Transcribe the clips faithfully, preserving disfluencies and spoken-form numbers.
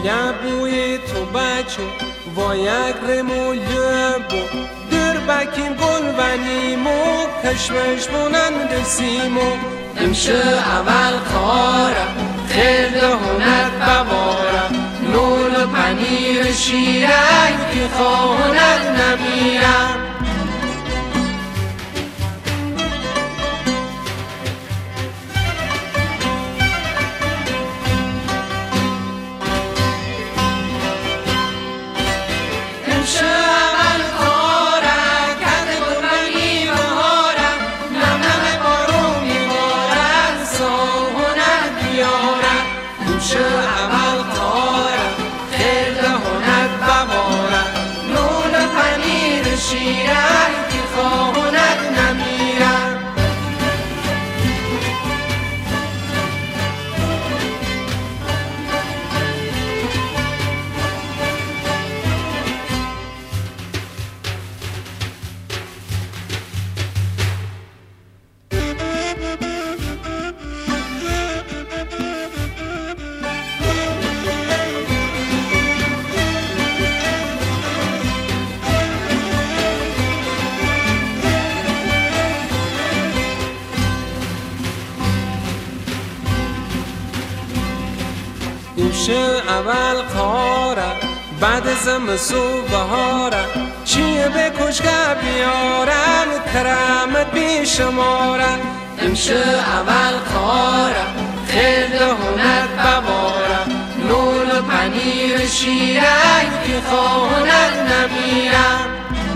یا بوی تو بچه و یک رمو لبو در بکیم گل و نیمو کشمش بونند سیمو امشه اول کارم خیلی هنر ببارم نون و پنیر شیرک که خواهنت نمیرم امشه اول کارم بعد زمستون بهارم چیه به کشگه بیارم کرامت بیشمارم امشه اول کارم خیلی هنر ببارم نون و پنیر شیرک که خواهنت نمیرم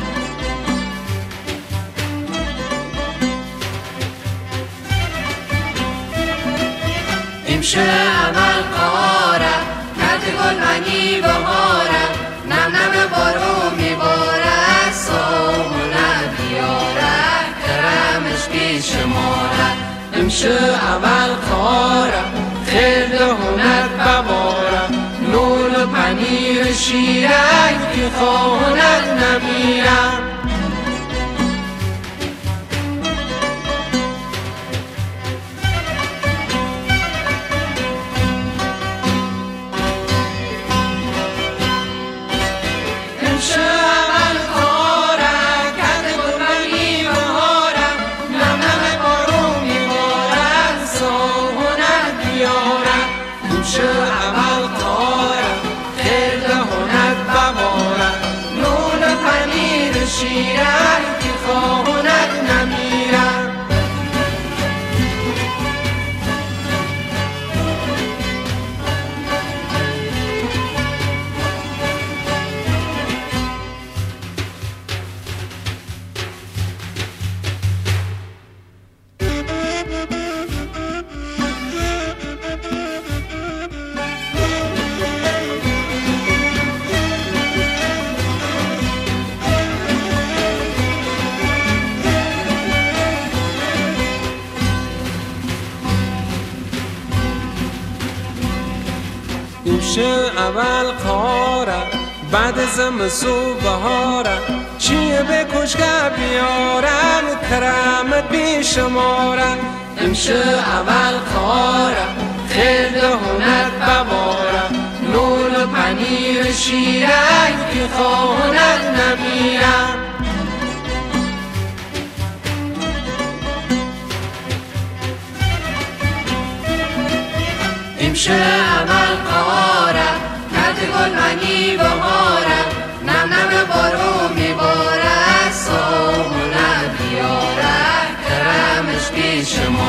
امشه اول کارم کرد گل منی بهارم نم نم بارو میبارد ساهونه بیارد کرمش بیشمارد امشه اول کارم خیلی هنر ببارم نون و پنیر شیرک که خواهنت نمیرم شیرک که خواهنت نمیرم امشه اول کارم بعد زمستون بهارم چیه به کشگه بیارم کرامت بیشمارم امشه اول کارم خیلی هنر ببارم نون و پنیر شیرک که خواهنت نمیرم امشه اول کارم کرد گل منی بهارم نم نم بارو میبارد ساهونه بیارد کرمش بیشمارد